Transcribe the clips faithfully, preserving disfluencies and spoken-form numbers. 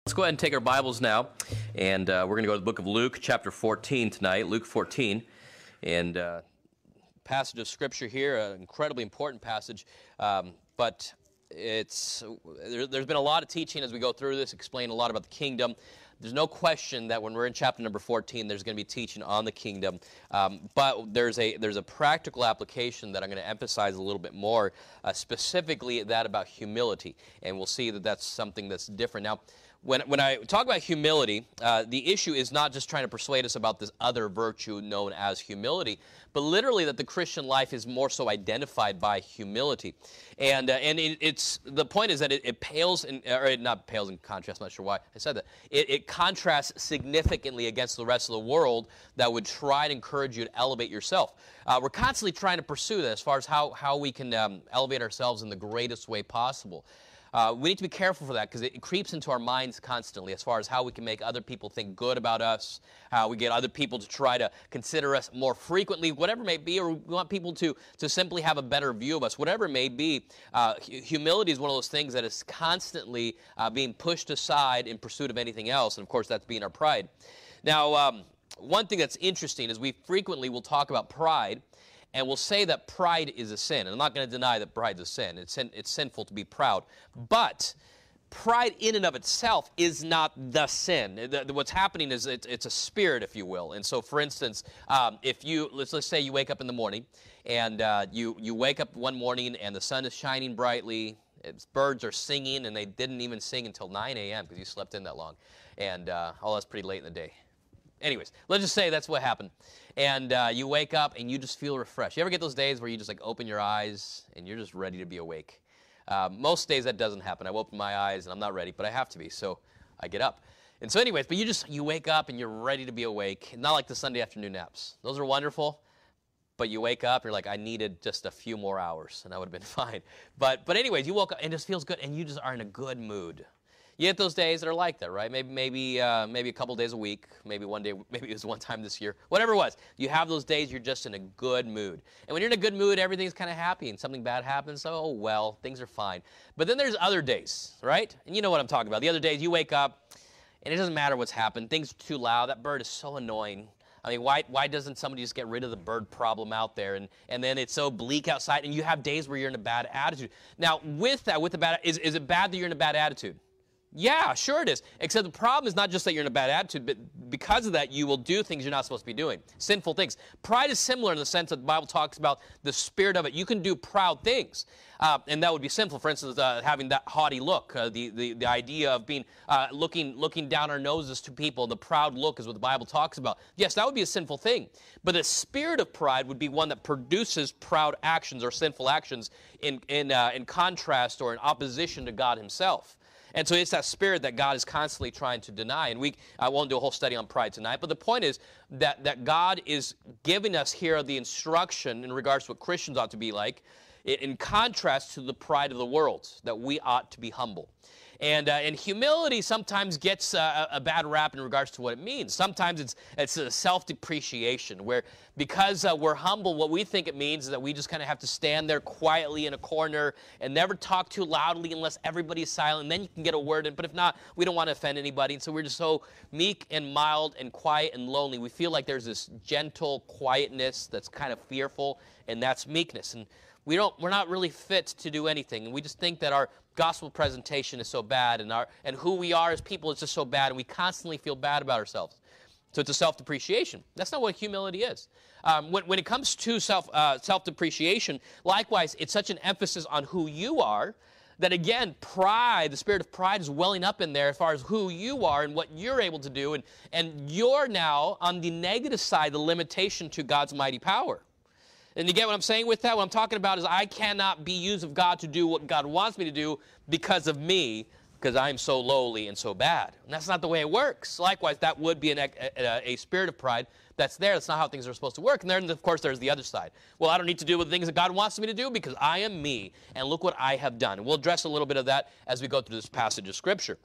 Let's go ahead and take our Bibles now, and uh, we're going to go to the book of Luke, chapter fourteen tonight, Luke fourteen, and uh, passage of Scripture here, an incredibly important passage, um, but it's there, there's been a lot of teaching as we go through this, explain a lot about the kingdom. There's no question that when we're in chapter number fourteen, there's going to be teaching on the kingdom, um, but there's a there's a practical application that I'm going to emphasize a little bit more, uh, specifically that about humility, and we'll see that that's something that's different. Now, When, when I talk about humility, uh, the issue is not just trying to persuade us about this other virtue known as humility, but literally that the Christian life is more so identified by humility. And uh, and it, it's the point is that it, it pales, in, or it not pales in contrast, I'm not sure why I said that. It, it contrasts significantly against the rest of the world that would try to encourage you to elevate yourself. Uh, we're constantly trying to pursue that as far as how, how we can um, elevate ourselves in the greatest way possible. Uh, we need to be careful for that because it, it creeps into our minds constantly as far as how we can make other people think good about us, how we get other people to try to consider us more frequently, whatever it may be, or we want people to, to simply have a better view of us, whatever it may be. Uh, humility is one of those things that is constantly uh, being pushed aside in pursuit of anything else, and of course that's being our pride. Now, um, one thing that's interesting is we frequently will talk about pride, and we'll say that pride is a sin. And I'm not going to deny that pride's a sin. It's, sin, it's sinful to be proud. But pride in and of itself is not the sin. The, the, what's happening is it, it's a spirit, if you will. And so, for instance, um, if you, let's, let's say you wake up in the morning, and uh, you, you wake up one morning and the sun is shining brightly, it's, birds are singing, and they didn't even sing until nine a.m. because you slept in that long. And, uh, oh, that's pretty late in the day. Anyways, let's just say that's what happened. And uh, you wake up and you just feel refreshed. You ever get those days where you just like open your eyes and you're just ready to be awake? Uh, most days that doesn't happen. I open my eyes and I'm not ready, but I have to be, so I get up. And so anyways, but you just, you wake up and you're ready to be awake. Not like the Sunday afternoon naps. Those are wonderful, but you wake up, you're like, I needed just a few more hours and I would have been fine. But, but anyways, you woke up and it just feels good and you just are in a good mood. You get those days that are like that, right? Maybe maybe uh, maybe a couple days a week, maybe one day, maybe it was one time this year, whatever it was. You have those days you're just in a good mood. And when you're in a good mood, everything's kind of happy and something bad happens, so, oh, well, things are fine. But then there's other days, right? And you know what I'm talking about. The other days you wake up and it doesn't matter what's happened. Things are too loud. That bird is so annoying. I mean, why why doesn't somebody just get rid of the bird problem out there? And, and then it's so bleak outside and you have days where you're in a bad attitude. Now, with that, with the bad, is, is it bad that you're in a bad attitude? Yeah, sure it is. Except the problem is not just that you're in a bad attitude, but because of that, you will do things you're not supposed to be doing, sinful things. Pride is similar in the sense that the Bible talks about the spirit of it. You can do proud things, uh, and that would be sinful. For instance, uh, having that haughty look, uh, the, the, the idea of being uh, looking, looking down our noses to people, the proud look is what the Bible talks about. Yes, that would be a sinful thing. But the spirit of pride would be one that produces proud actions or sinful actions in, in, uh, in contrast or in opposition to God himself. And so it's that spirit that God is constantly trying to deny. And we, I won't do a whole study on pride tonight, but the point is that, that God is giving us here the instruction in regards to what Christians ought to be like, in contrast to the pride of the world, that we ought to be humble. And, uh, and humility sometimes gets uh, a bad rap in regards to what it means. Sometimes it's, it's a self-depreciation, where because uh, we're humble, what we think it means is that we just kind of have to stand there quietly in a corner and never talk too loudly unless everybody's silent. And then you can get a word in, but if not, we don't want to offend anybody. And so we're just so meek and mild and quiet and lonely. We feel like there's this gentle quietness that's kind of fearful, and that's meekness. And we don't, we're not really fit to do anything. And we just think that our gospel presentation is so bad, and our and who we are as people is just so bad, and we constantly feel bad about ourselves. So it's a self-depreciation. That's not what humility is. Um, when, when it comes to self, uh, self-depreciation, likewise, it's such an emphasis on who you are that, again, pride, the spirit of pride is welling up in there as far as who you are and what you're able to do, and, and you're now on the negative side, the limitation to God's mighty power. And you get what I'm saying with that? What I'm talking about is I cannot be used of God to do what God wants me to do because of me, because I'm so lowly and so bad. And that's not the way it works. Likewise, that would be an, a, a spirit of pride that's there. That's not how things are supposed to work. And then, of course, there's the other side. Well, I don't need to do the things that God wants me to do because I am me, and look what I have done. And we'll address a little bit of that as we go through this passage of Scripture.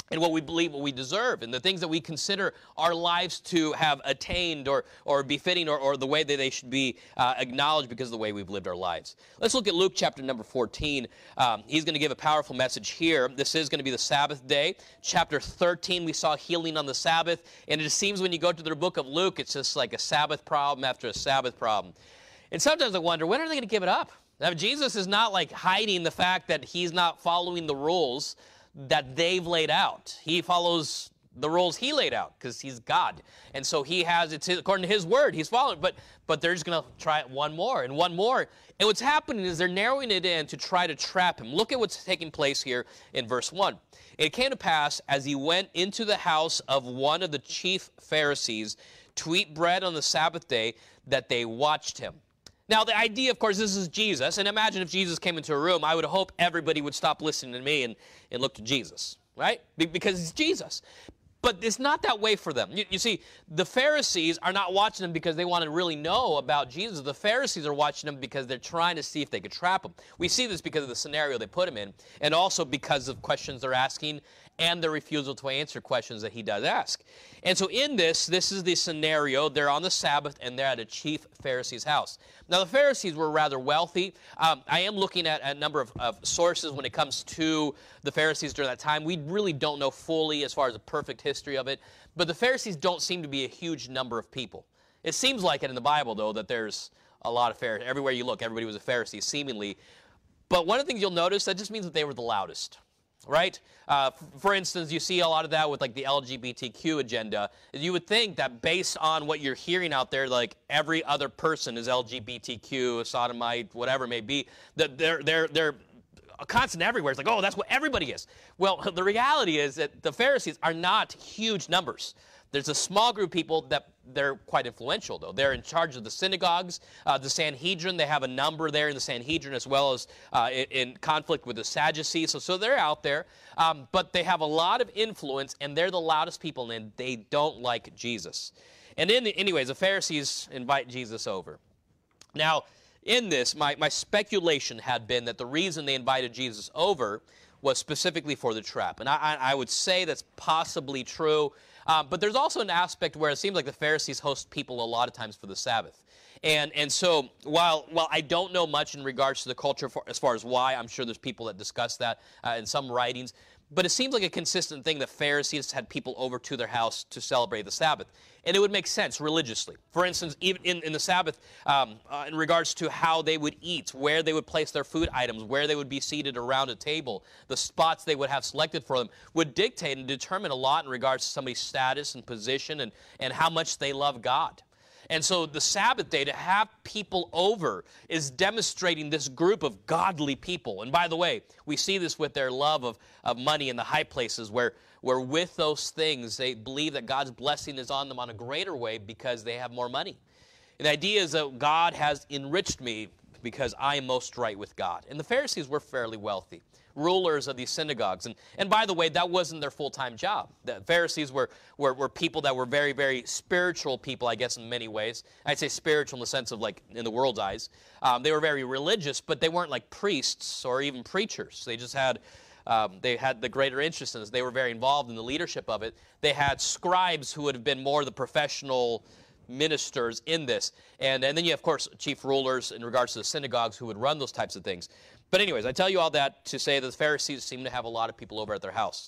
and what we believe, what we deserve, and the things that we consider our lives to have attained or, or befitting or, or the way that they should be uh, acknowledged because of the way we've lived our lives. Let's look at Luke chapter number fourteen. Um, he's going to give a powerful message here. This is going to be the Sabbath day. Chapter thirteen, we saw healing on the Sabbath, and it seems when you go to the book of Luke, it's just like a Sabbath problem after a Sabbath problem. And sometimes I wonder, when are they going to give it up? Now, Jesus is not like hiding the fact that he's not following the rules that they've laid out. He follows the rules he laid out because he's God. And so he has, it's his, according to his word, he's following. But but they're just going to try it one more and one more. And what's happening is they're narrowing it in to try to trap him. Look at what's taking place here in verse one. It came to pass as he went into the house of one of the chief Pharisees to eat bread on the Sabbath day that they watched him. Now, the idea, of course, this is Jesus. And imagine if Jesus came into a room, I would hope everybody would stop listening to me and, and look to Jesus, right? Be- because it's Jesus. But it's not that way for them. You, you see, the Pharisees are not watching him because they want to really know about Jesus. The Pharisees are watching him because they're trying to see if they could trap him. We see this because of the scenario they put him in, and also because of questions they're asking and their refusal to answer questions that he does ask. And so in this, this is the scenario. They're on the Sabbath, and they're at a chief Pharisee's house. Now, the Pharisees were rather wealthy. Um, I am looking at a number of, of sources when it comes to the Pharisees during that time. We really don't know fully as far as a perfect history of it, but the Pharisees don't seem to be a huge number of people. It seems like it in the Bible, though, that there's a lot of Pharisees. Everywhere you look, everybody was a Pharisee, seemingly. But one of the things you'll notice, that just means that they were the loudest. Right? Uh, for instance, you see a lot of that with like the L G B T Q agenda. You would think that based on what you're hearing out there, like every other person is L G B T Q, a sodomite, whatever it may be, that they're they're they're constant everywhere. It's like, oh, that's what everybody is. Well, the reality is that the Pharisees are not huge numbers. There's a small group of people that they're quite influential, though. They're in charge of the synagogues, uh, the Sanhedrin. They have a number there in the Sanhedrin as well as uh, in, in conflict with the Sadducees. So, so they're out there, um, but they have a lot of influence, and they're the loudest people, and they don't like Jesus. And in the, anyways, the Pharisees invite Jesus over. Now, in this, my, my speculation had been that the reason they invited Jesus over was specifically for the trap. And I, I, I would say that's possibly true. Um, but there's also an aspect where it seems like the Pharisees host people a lot of times for the Sabbath. And and so while while I don't know much in regards to the culture for, as far as why, I'm sure there's people that discuss that uh, in some writings, but it seems like a consistent thing that Pharisees had people over to their house to celebrate the Sabbath. And it would make sense religiously. For instance, even in, in the Sabbath, um, uh, in regards to how they would eat, where they would place their food items, where they would be seated around a table, the spots they would have selected for them, would dictate and determine a lot in regards to somebody's status and position and, and how much they love God. And so the Sabbath day, to have people over, is demonstrating this group of godly people. And by the way, we see this with their love of, of money in the high places, where, where with those things, they believe that God's blessing is on them on a greater way because they have more money. And the idea is that God has enriched me because I am most right with God. And the Pharisees were fairly wealthy, rulers of these synagogues. And, and by the way, that wasn't their full-time job. The Pharisees were, were, were people that were very, very spiritual people, I guess, in many ways. I'd say spiritual in the sense of, like, in the world's eyes. Um, they were very religious, but they weren't like priests or even preachers. They just had... Um, they had the greater interest in this. They were very involved in the leadership of it. They had scribes who would have been more the professional ministers in this. And, and then you have, of course, chief rulers in regards to the synagogues who would run those types of things. But anyways, I tell you all that to say that the Pharisees seem to have a lot of people over at their house.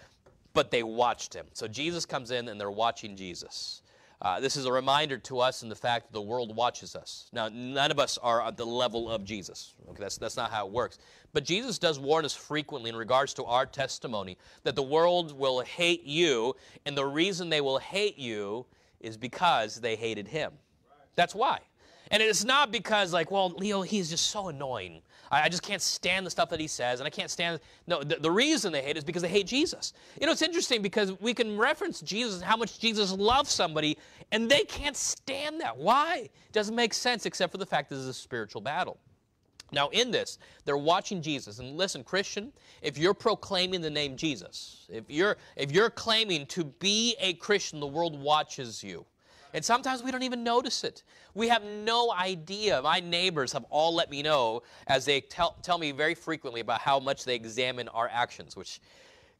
But they watched him. So Jesus comes in and they're watching Jesus. Uh, this is a reminder to us in the fact that the world watches us. Now, none of us are at the level of Jesus. Okay, that's, that's not how it works. But Jesus does warn us frequently in regards to our testimony that the world will hate you, and the reason they will hate you is because they hated him. That's why. And it's not because, like, well, Leo, he's just so annoying. I, I just can't stand the stuff that he says, and I can't stand... No, the, the reason they hate is because they hate Jesus. You know, it's interesting because we can reference Jesus and how much Jesus loves somebody, and they can't stand that. Why? It doesn't make sense except for the fact that this is a spiritual battle. Now, in this, they're watching Jesus. And listen, Christian, if you're proclaiming the name Jesus, if you're, if you're claiming to be a Christian, the world watches you. And sometimes we don't even notice it. We have no idea. My neighbors have all let me know as they tell, tell me very frequently about how much they examine our actions, which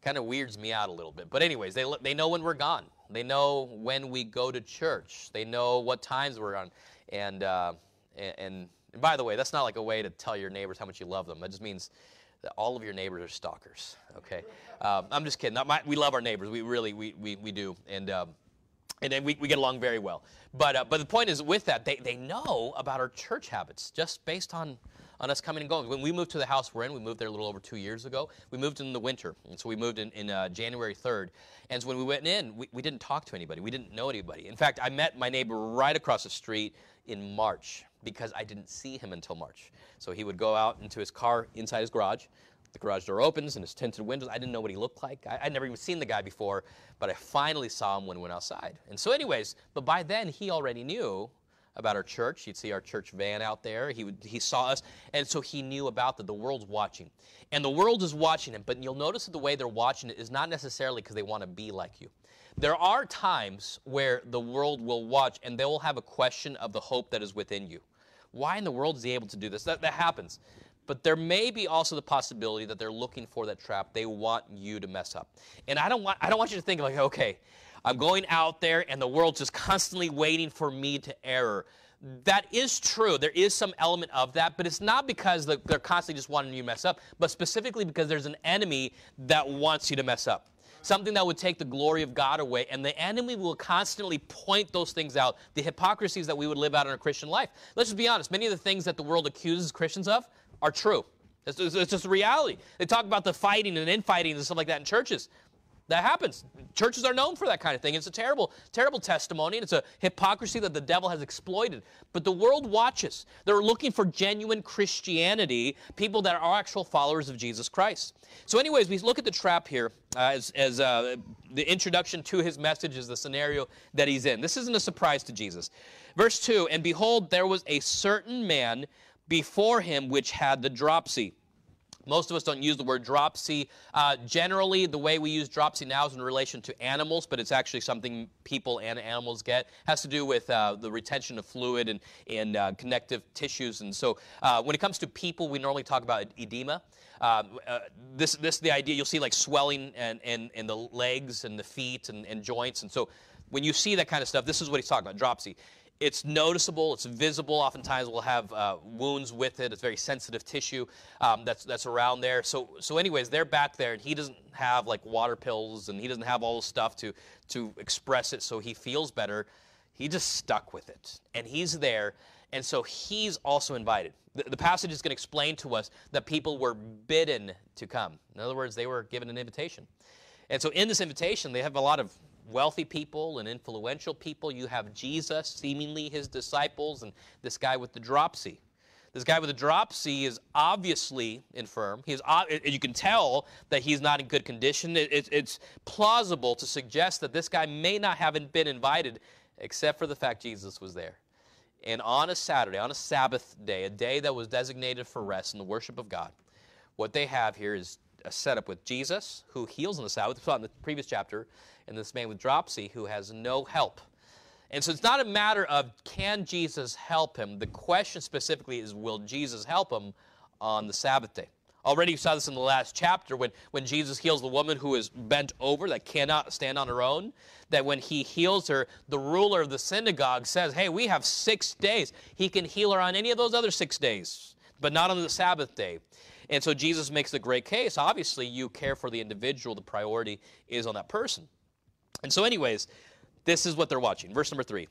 kind of weirds me out a little bit. But anyways, they, they know when we're gone. They know when we go to church. They know what times we're on. And, uh, and, and by the way, that's not like a way to tell your neighbors how much you love them. That just means that all of your neighbors are stalkers, okay? Um, I'm just kidding. Not my, we love our neighbors. We really, we, we, we do. And, um, and then we, we get along very well. But, uh, but the point is, with that, they, they know about our church habits just based on, on us coming and going. When we moved to the house we're in, we moved there a little over two years ago. We moved in the winter, and so we moved in, in uh, January third. And so when we went in, we, we didn't talk to anybody. We didn't know anybody. In fact, I met my neighbor right across the street in March because I didn't see him until March. So he would go out into his car inside his garage. The garage door opens and his tinted windows. I didn't know what he looked like. I, I'd never even seen the guy before, but I finally saw him when we went outside. And so anyways, but by then he already knew about our church. He'd see our church van out there. He would, he saw us, and so he knew about that. The world's watching. And the world is watching him, but you'll notice that the way they're watching it is not necessarily because they want to be like you. There are times where the world will watch, and they will have a question of the hope that is within you. Why in the world is he able to do this? That, that happens. But there may be also the possibility that they're looking for that trap. They want you to mess up. And I don't want, I don't want you to think like, okay, I'm going out there and the world's just constantly waiting for me to error. That is true. There is some element of that, but it's not because they're constantly just wanting you to mess up, but specifically because there's an enemy that wants you to mess up. Something that would take the glory of God away, and the enemy will constantly point those things out, the hypocrisies that we would live out in our Christian life. Let's just be honest. Many of the things that the world accuses Christians of are true. It's, it's just a reality. They talk about the fighting and infighting and stuff like that in churches. That happens. Churches are known for that kind of thing. It's a terrible, terrible testimony, and it's a hypocrisy that the devil has exploited. But the world watches. They're looking for genuine Christianity, people that are actual followers of Jesus Christ. So anyways, we look at the trap here uh, as, as uh, the introduction to his message is the scenario that he's in. This isn't a surprise to Jesus. Verse two, and behold, there was a certain man before him which had the dropsy. Most of us don't use the word dropsy. Uh, generally, the way we use dropsy now is in relation to animals, but it's actually something people and animals get. It has to do with uh, the retention of fluid and, and uh, connective tissues. And so uh, when it comes to people, we normally talk about edema. Uh, uh, this, this is the idea. You'll see like swelling in, in, in the legs and the feet and, and joints. And so when you see that kind of stuff, this is what he's talking about, dropsy. It's noticeable, it's visible. Oftentimes we'll have uh, wounds with it. It's very sensitive tissue um, that's that's around there. So so anyways, they're back there, and he doesn't have like water pills, and he doesn't have all the stuff to, to express it so he feels better. He just stuck with it, and he's there, and so he's also invited. The, the passage is going to explain to us that people were bidden to come. In other words, they were given an invitation. And so in this invitation, they have a lot of wealthy people and influential people. You have Jesus, seemingly his disciples, and this guy with the dropsy. This guy with the dropsy is obviously infirm. He is, you can tell that he's not in good condition. It, it, it's plausible to suggest that this guy may not have been invited, except for the fact Jesus was there. And on a Saturday, on a Sabbath day, a day that was designated for rest and the worship of God, what they have here is a setup with Jesus, who heals on the Sabbath, we saw in the previous chapter, and this man with dropsy who has no help. And so it's not a matter of can Jesus help him. The question specifically is, will Jesus help him on the Sabbath day? Already you saw this in the last chapter when, when Jesus heals the woman who is bent over, that cannot stand on her own, that when he heals her, the ruler of the synagogue says, hey, we have six days. He can heal her on any of those other six days, but not on the Sabbath day. And so Jesus makes a great case. Obviously, you care for the individual. The priority is on that person. And so anyways, this is what they're watching. Verse number three.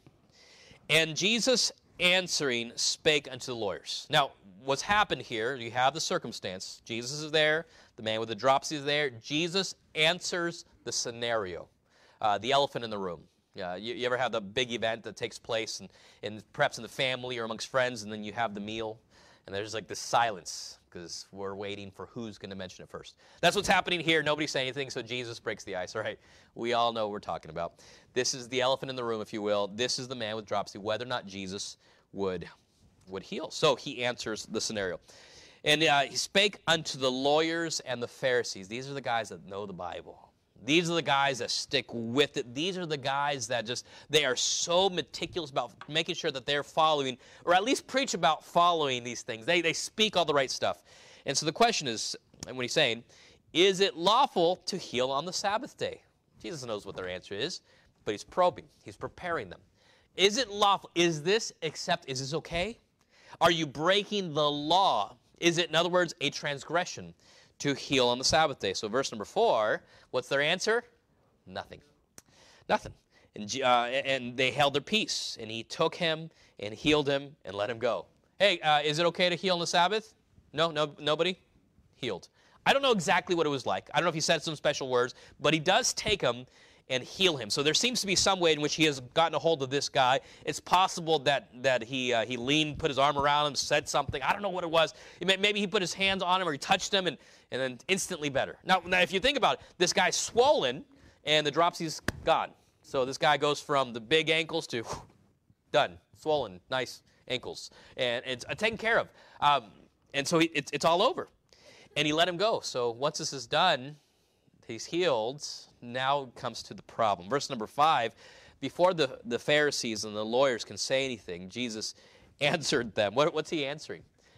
And Jesus answering spake unto the lawyers. Now, what's happened here, you have the circumstance. Jesus is there. The man with the dropsy is there. Jesus answers the scenario, uh, the elephant in the room. Yeah, you, you ever have the big event that takes place, and, and perhaps in the family or amongst friends, and then you have the meal, and there's like this silence, because we're waiting for who's going to mention it first. That's what's happening here. Nobody's saying anything, so Jesus breaks the ice. All right, we all know what we're talking about. This is the elephant in the room, if you will. This is the man with dropsy, whether or not Jesus would, would heal. So he answers the scenario. And uh, he spake unto the lawyers and the Pharisees. These are the guys that know the Bible. These are the guys that stick with it. These are the guys that just, they are so meticulous about making sure that they're following, or at least preach about following these things. They, they speak all the right stuff. And so the question is, and what he's saying, is it lawful to heal on the Sabbath day? Jesus knows what their answer is, but he's probing. He's preparing them. Is it lawful? Is this accept? Is this okay? Are you breaking the law? Is it, in other words, a transgression to heal on the Sabbath day? So verse number four, what's their answer? Nothing. Nothing. And, uh, and they held their peace, and he took him and healed him and let him go. Hey, uh, is it okay to heal on the Sabbath? No, no, nobody? Healed. I don't know exactly what it was like. I don't know if he said some special words, but he does take him and heal him. So there seems to be some way in which he has gotten a hold of this guy. It's possible that that he uh, he leaned, put his arm around him, said something. I don't know what it was. Maybe he put his hands on him or he touched him, and, and then instantly better. Now, now, if you think about it, this guy's swollen, and the dropsy's gone. So this guy goes from the big ankles to whew, done, swollen, nice ankles, and it's uh, taken care of. Um, and so he, it's, it's all over. And he let him go. So once this is done, he's healed. Now comes to the problem. Verse number five, before the, the Pharisees and the lawyers can say anything, Jesus answered them. What, what's he answering?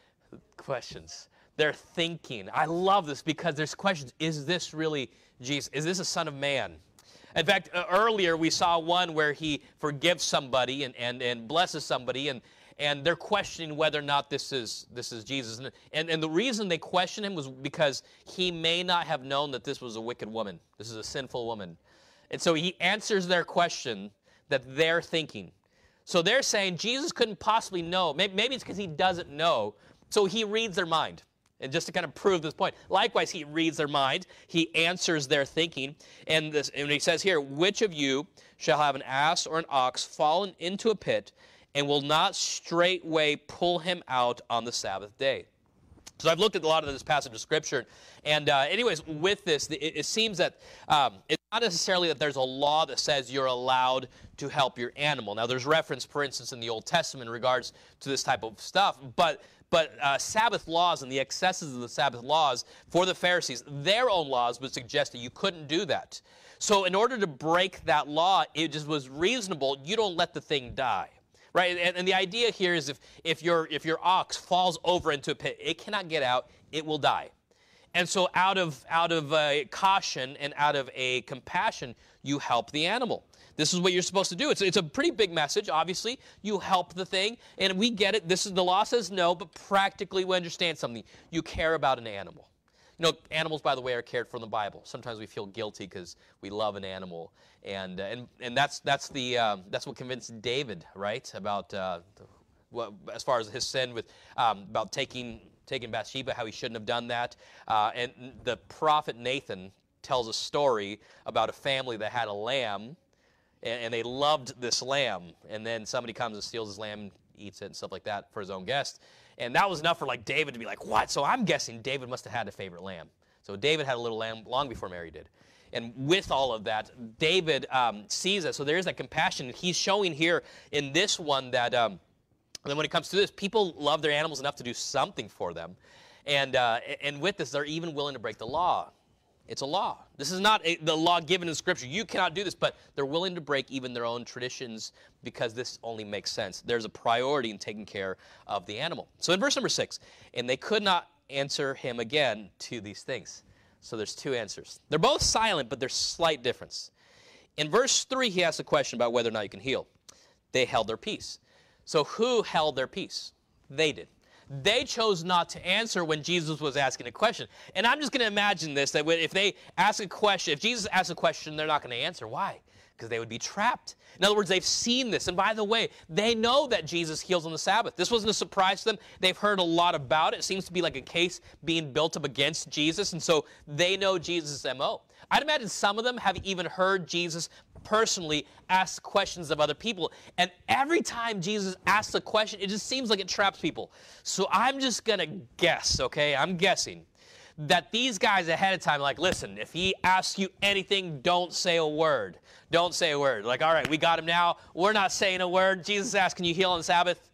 Questions. They're thinking. I love this because there's questions. Is this really Jesus? Is this a son of man? In fact, uh, earlier we saw one where he forgives somebody and, and, and blesses somebody, and, and they're questioning whether or not this is, this is Jesus. And, and, and the reason they questioned him was because he may not have known that this was a wicked woman. This is a sinful woman. And so he answers their question that they're thinking. So they're saying Jesus couldn't possibly know. Maybe, maybe it's because he doesn't know. So he reads their mind. And just to kind of prove this point, likewise, he reads their mind. He answers their thinking. And, this, and he says here, which of you shall have an ass or an ox fallen into a pit and will not straightway pull him out on the Sabbath day? So I've looked at a lot of this passage of Scripture. And uh, anyways, with this, it, it seems that um, it's not necessarily that there's a law that says you're allowed to help your animal. Now, there's reference, for instance, in the Old Testament in regards to this type of stuff. But But uh, Sabbath laws and the excesses of the Sabbath laws for the Pharisees, their own laws would suggest that you couldn't do that. So in order to break that law, it just was reasonable. You don't let the thing die, right? And, and the idea here is if, if, your, if your ox falls over into a pit, it cannot get out, it will die. And so out of, out of uh, caution and out of a compassion, you help the animal. This is what you're supposed to do. It's, it's a pretty big message, obviously. You help the thing, and we get it. This is the law says no, but practically we understand something. You care about an animal. You know, animals, by the way, are cared for in the Bible. Sometimes we feel guilty because we love an animal, and uh, and and that's that's the um, that's what convinced David, right, about uh, what, as far as his sin with um, about taking taking Bathsheba, how he shouldn't have done that, uh, and the prophet Nathan tells a story about a family that had a lamb. And they loved this lamb, and then somebody comes and steals his lamb, eats it, and stuff like that for his own guest. And that was enough for like David to be like, what? So I'm guessing David must have had a favorite lamb. So David had a little lamb long before Mary did. And with all of that, David um, sees it. So there is that compassion. He's showing here in this one that um, and then when it comes to this, people love their animals enough to do something for them. And, uh, and with this, they're even willing to break the law. It's a law. This is not a, the law given in Scripture. You cannot do this, but they're willing to break even their own traditions because this only makes sense. There's a priority in taking care of the animal. So in verse number six, and they could not answer him again to these things. So there's two answers. They're both silent, but there's slight difference. In verse three, he asks a question about whether or not you can heal. They held their peace. So who held their peace? They did. They chose not to answer when Jesus was asking a question. And I'm just going to imagine this, that if they ask a question, if Jesus asks a question, they're not going to answer. Why? Because they would be trapped. In other words, they've seen this. And by the way, they know that Jesus heals on the Sabbath. This wasn't a surprise to them. They've heard a lot about it. It seems to be like a case being built up against Jesus. And so they know Jesus' M O. I'd imagine some of them have even heard Jesus personally ask questions of other people. And every time Jesus asks a question, it just seems like it traps people. So I'm just going to guess, okay? I'm guessing that these guys ahead of time are like, listen, if he asks you anything, don't say a word. Don't say a word. Like, all right, we got him now. We're not saying a word. Jesus asked, can you heal on the Sabbath?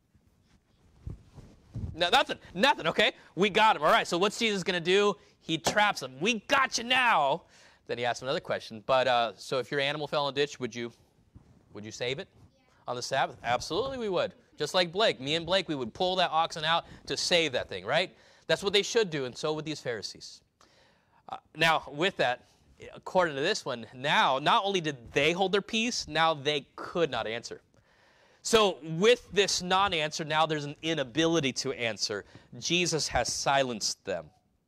No, nothing. Nothing, okay? We got him. All right, so what's Jesus going to do? He traps him. We got you now. Then he asks him another question. But uh, so if your animal fell in a ditch, would you, would you save it on the Sabbath? Absolutely we would. Just like Blake. Me and Blake, we would pull that oxen out to save that thing, right? That's what they should do, and so would these Pharisees. Uh, now, with that, according to this one, now, not only did they hold their peace, now they could not answer. So with this non-answer, now there's an inability to answer. Jesus has silenced them.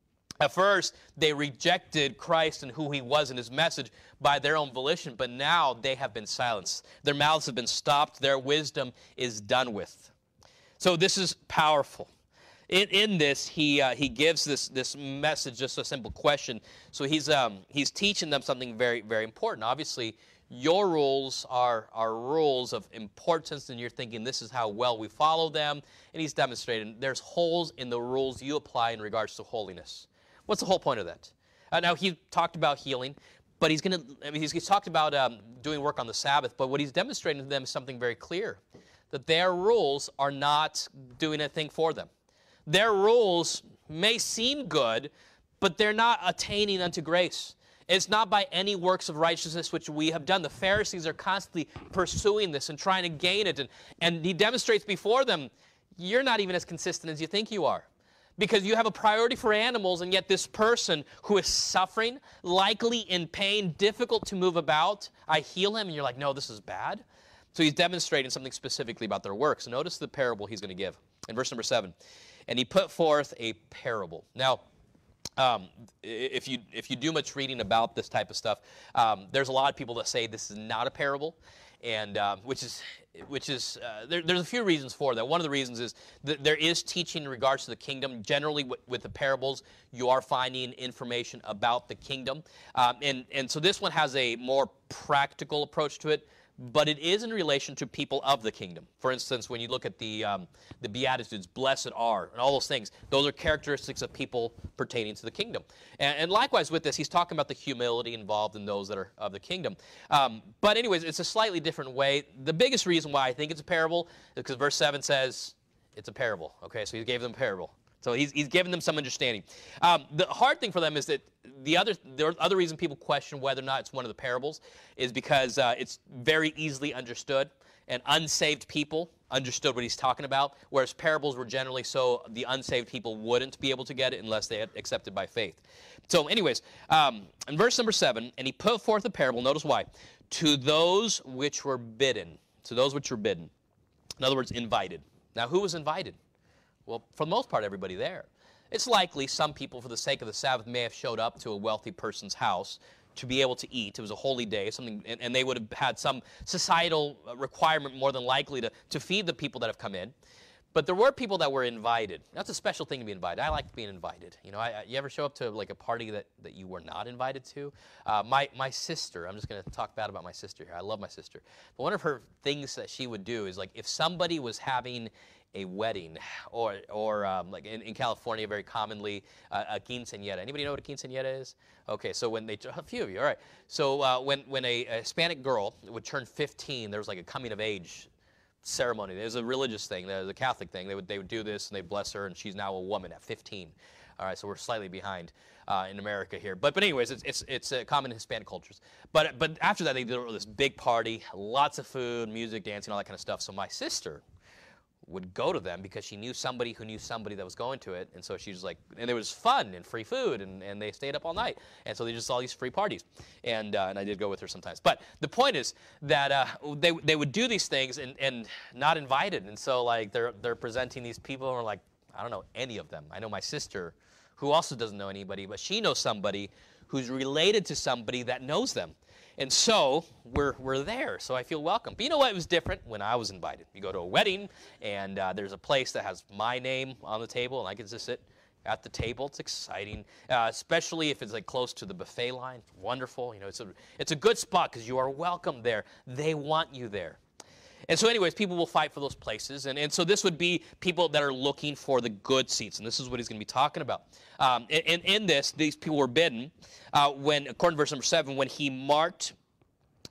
At first, they rejected Christ and who he was and his message by their own volition, but now they have been silenced. Their mouths have been stopped. Their wisdom is done with. So this is powerful. In, in this, he uh, he gives this this message, just a simple question. So he's um, he's teaching them something very, very important. Obviously, your rules are, are rules of importance, and you're thinking this is how well we follow them. And he's demonstrating there's holes in the rules you apply in regards to holiness. What's the whole point of that? Uh, now, he talked about healing, but he's going to, I mean, he's, he's talked about um, doing work on the Sabbath, but what he's demonstrating to them is something very clear, that their rules are not doing a thing for them. Their rules may seem good, but they're not attaining unto grace. It's not by any works of righteousness which we have done. The Pharisees are constantly pursuing this and trying to gain it. And, and he demonstrates before them, you're not even as consistent as you think you are. Because you have a priority for animals, and yet this person who is suffering, likely in pain, difficult to move about, I heal him, and you're like, no, this is bad. So he's demonstrating something specifically about their works. Notice the parable he's going to give in verse number seven. And he put forth a parable. Now, Um, if you if you do much reading about this type of stuff, um, there's a lot of people that say this is not a parable, and um, which is which is uh, there, there's a few reasons for that. One of the reasons is that there is teaching in regards to the kingdom. Generally, w- with the parables, you are finding information about the kingdom, um, and and so this one has a more practical approach to it. But it is in relation to people of the kingdom. For instance, when you look at the um, the Beatitudes, blessed are, and all those things, those are characteristics of people pertaining to the kingdom. And, and likewise with this, he's talking about the humility involved in those that are of the kingdom. Um, but anyways, it's a slightly different way. The biggest reason why I think it's a parable is because verse seven says it's a parable. Okay, so he gave them a parable. So he's, he's given them some understanding. Um, the hard thing for them is that the other the other reason people question whether or not it's one of the parables is because uh, it's very easily understood, and unsaved people understood what he's talking about, whereas parables were generally so the unsaved people wouldn't be able to get it unless they had accepted by faith. So anyways, um, in verse number seven, and he put forth a parable, notice why, to those which were bidden, to those which were bidden. In other words, invited. Now, who was invited? Well, for the most part, everybody there. It's likely some people, for the sake of the Sabbath, may have showed up to a wealthy person's house to be able to eat. It was a holy day, something, and, and they would have had some societal requirement more than likely to, to feed the people that have come in. But there were people that were invited. That's a special thing to be invited. I like being invited. You know, I, you ever show up to like a party that, that you were not invited to? Uh, my, my sister, I'm just going to talk bad about my sister here. I love my sister. But one of her things that she would do is like if somebody was having a wedding, or or um, like in, in California, very commonly uh, a quinceañera. Anybody know what a quinceañera is? Okay, so when they, a few of you, all right. So uh, when when a, a Hispanic girl would turn fifteen, there was like a coming of age ceremony. There's a religious thing, there's a Catholic thing. They would they would do this and they bless her, and she's now a woman at fifteen. All right, so we're slightly behind uh, in America here, but but anyways, it's it's it's uh, common in Hispanic cultures. But but after that, they did this big party, lots of food, music, dancing, all that kind of stuff. So my sister would go to them because she knew somebody who knew somebody that was going to it, and so she was like, and it was fun and free food, and, and they stayed up all night, and so they just saw these free parties, and uh, and I did go with her sometimes. But the point is that uh, they they would do these things and, and not invited, and so like they're they're presenting these people who are like, I don't know any of them. I know my sister, who also doesn't know anybody, but she knows somebody who's related to somebody that knows them. And so we're we're there, so I feel welcome. But you know what? It was different when I was invited. You go to a wedding, and uh, there's a place that has my name on the table, and I get to sit at the table. It's exciting, uh, especially if it's like close to the buffet line. It's wonderful. You know, it's a it's a good spot because you are welcome there. They want you there. And so anyways, people will fight for those places. And, and so this would be people that are looking for the good seats. And this is what he's going to be talking about. Um, and, and in this, these people were bidden uh, when, according to verse number seven, when he marked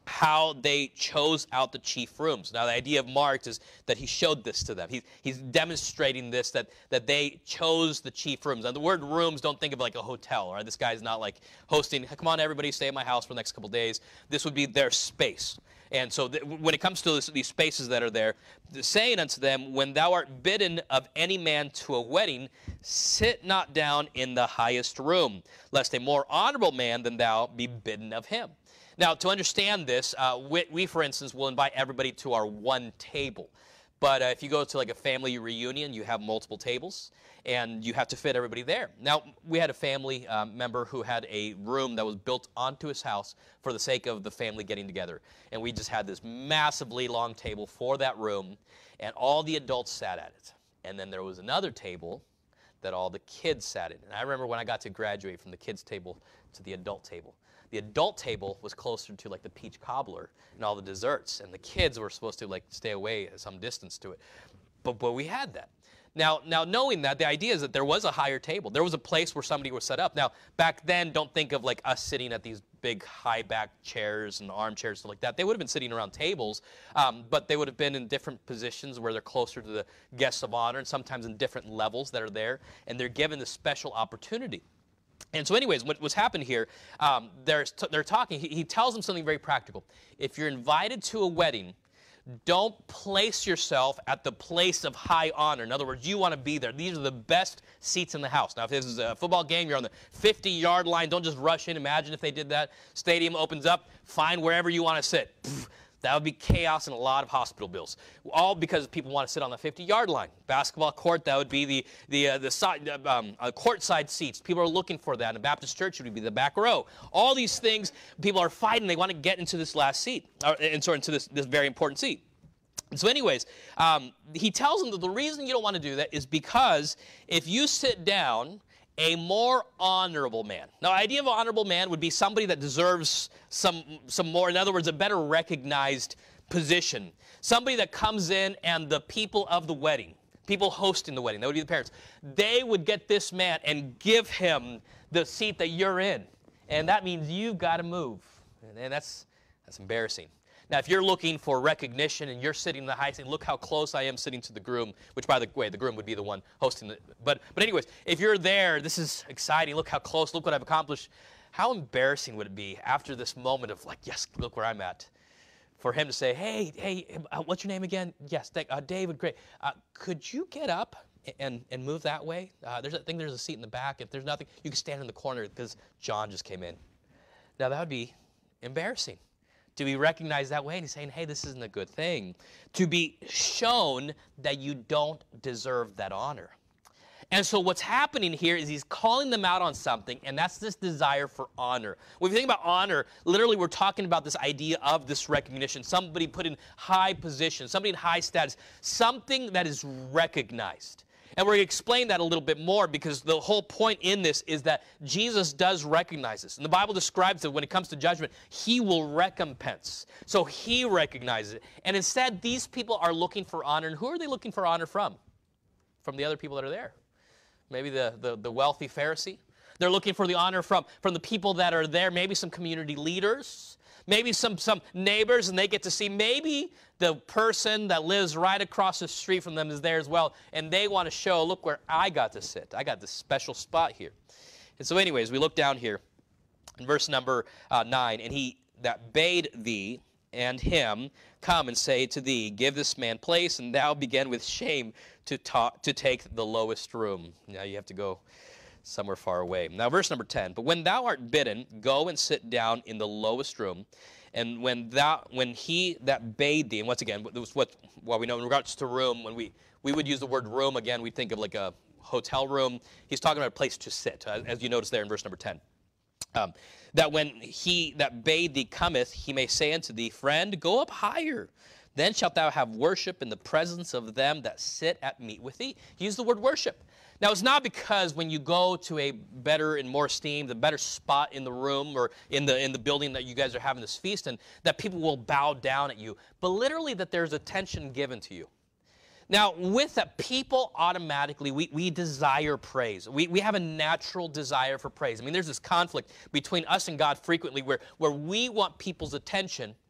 how they chose out the chief rooms. Now, the idea of Mark is that he showed this to them. He, he's demonstrating this, that, that they chose the chief rooms. Now, the word rooms, don't think of like a hotel, right? This guy's not like hosting, come on, everybody, stay at my house for the next couple days. This would be their space. And so th- when it comes to this, these spaces that are there, saying unto them, when thou art bidden of any man to a wedding, sit not down in the highest room, lest a more honorable man than thou be bidden of him. Now, to understand this, uh, we, we, for instance, will invite everybody to our one table. But uh, if you go to like a family reunion, you have multiple tables, and you have to fit everybody there. Now, we had a family uh, member who had a room that was built onto his house for the sake of the family getting together. And we just had this massively long table for that room, and all the adults sat at it. And then there was another table that all the kids sat in. And I remember when I got to graduate from the kids' table to the adult table. The adult table was closer to like the peach cobbler and all the desserts, and the kids were supposed to like stay away at some distance to it. But but we had that. Now, now knowing that, the idea is that there was a higher table. There was a place where somebody was set up. Now, back then, don't think of like us sitting at these big high-back chairs and armchairs, stuff like that. They would have been sitting around tables, um, but they would have been in different positions where they're closer to the guests of honor, and sometimes in different levels that are there, and they're given this special opportunity. And so anyways, what, what's happened here, um, they're, they're talking, he, he tells them something very practical. If you're invited to a wedding, don't place yourself at the place of high honor. In other words, you want to be there. These are the best seats in the house. Now, if this is a football game, you're on the fifty-yard line, don't just rush in. Imagine if they did that. Stadium opens up, find wherever you want to sit. Pfft. That would be chaos and a lot of hospital bills, all because people want to sit on the fifty-yard line. Basketball court, that would be the the uh, the side, um, uh, courtside seats. People are looking for that. In a Baptist church, it would be the back row. All these things, people are fighting. They want to get into this last seat, or, and so into this this very important seat. And so anyways, um, he tells them that the reason you don't want to do that is because if you sit down, a more honorable man. Now, the idea of an honorable man would be somebody that deserves some, some more, in other words, a better recognized position. Somebody that comes in and the people of the wedding, people hosting the wedding, that would be the parents, they would get this man and give him the seat that you're in. And that means you've got to move. And that's, that's embarrassing. Now, if you're looking for recognition and you're sitting in the high seat, look how close I am sitting to the groom, which, by the way, the groom would be the one hosting the, but, but anyways, if you're there, this is exciting, look how close, look what I've accomplished. How embarrassing would it be after this moment of like, yes, look where I'm at, for him to say, hey, hey, uh, what's your name again? Yes, thank, uh, David, great. Uh, could you get up and, and move that way? Uh, there's, I think there's a seat in the back. If there's nothing, you can stand in the corner because John just came in. Now, that would be embarrassing. To be recognized that way, and he's saying, hey, this isn't a good thing. To be shown that you don't deserve that honor. And so what's happening here is he's calling them out on something, and that's this desire for honor. When we think about honor, literally we're talking about this idea of this recognition, somebody put in high position, somebody in high status, something that is recognized. And we're going to explain that a little bit more because the whole point in this is that Jesus does recognize this. And the Bible describes that when it comes to judgment, he will recompense. So he recognizes it. And instead, these people are looking for honor. And who are they looking for honor from? From the other people that are there. Maybe the, the, the wealthy Pharisee. They're looking for the honor from, from the people that are there, maybe some community leaders. Maybe some, some neighbors, and they get to see maybe the person that lives right across the street from them is there as well, and they want to show, look where I got to sit. I got this special spot here. And so anyways, we look down here in verse number uh, nine, and he that bade thee and him come and say to thee, give this man place, and thou begin with shame to, ta- to take the lowest room. Now you have to go somewhere far away. Now, verse number ten, but when thou art bidden, go and sit down in the lowest room, and when thou, when he that bade thee, and once again, this was what, well, we know in regards to room, when we, we would use the word room, again, we think of like a hotel room. He's talking about a place to sit, as you notice there in verse number ten. Um, that when he that bade thee cometh, he may say unto thee, friend, go up higher. Then shalt thou have worship in the presence of them that sit at meat with thee. He used the word worship. Now, it's not because when you go to a better and more esteemed, a better spot in the room or in the in the building that you guys are having this feast in, that people will bow down at you, but literally that there's attention given to you. Now, with that, people automatically, we, we desire praise. We, we have a natural desire for praise. I mean, there's this conflict between us and God frequently where, where we want people's attention,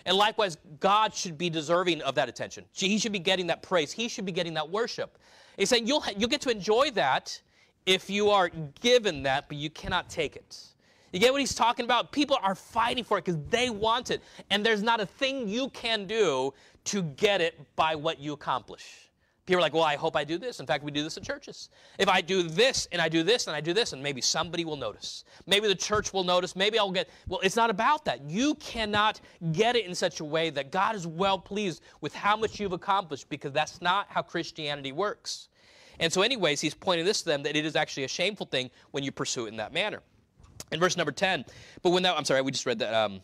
And likewise, God should be deserving of that attention. He should be getting that praise. He should be getting that worship. He's saying you'll, you'll get to enjoy that if you are given that, but you cannot take it. You get what he's talking about? People are fighting for it because they want it. And there's not a thing you can do to get it by what you accomplish. People are like, well, I hope I do this. In fact, we do this in churches. If I do this, and I do this, and I do this, and maybe somebody will notice. Maybe the church will notice. Maybe I'll get, well, it's not about that. You cannot get it in such a way that God is well pleased with how much you've accomplished, because that's not how Christianity works. And so anyways, he's pointing this to them, that it is actually a shameful thing when you pursue it in that manner. In verse number ten, but when that, I'm sorry, we just read that, um,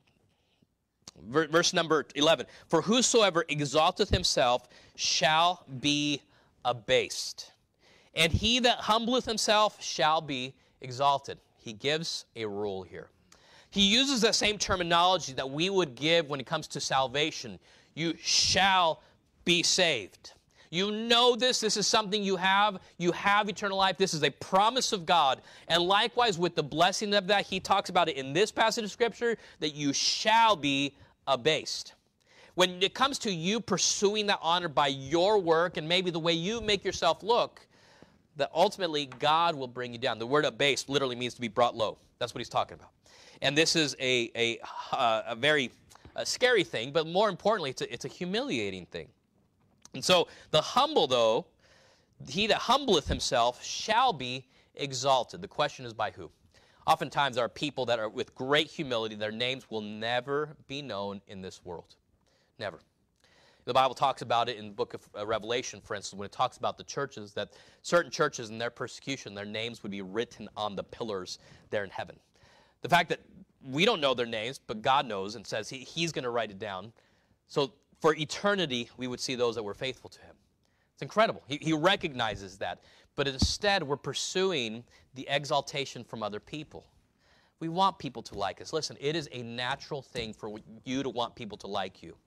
verse number eleven, for whosoever exalteth himself shall be abased, and he that humbleth himself shall be exalted. He gives a rule here. He uses that same terminology that we would give when it comes to salvation. You shall be saved. You know this. This is something you have. You have eternal life. This is a promise of God. And likewise, with the blessing of that, he talks about it in this passage of Scripture, that you shall be abased. When it comes to you pursuing that honor by your work and maybe the way you make yourself look, that ultimately God will bring you down. The word abased literally means to be brought low. That's what he's talking about. And this is a, a, uh, a very uh, scary thing, but more importantly, it's a, it's a humiliating thing. And so the humble, though, he that humbleth himself shall be exalted. The question is by who? Oftentimes there are people that are with great humility. Their names will never be known in this world. Never. The Bible talks about it in the book of uh, Revelation, for instance, when it talks about the churches, that certain churches in their persecution, their names would be written on the pillars there in heaven. The fact that we don't know their names, but God knows and says he, he's going to write it down. So for eternity, we would see those that were faithful to him. It's incredible. He, he recognizes that. But instead, we're pursuing the exaltation from other people. We want people to like us. Listen, it is a natural thing for you to want people to like you.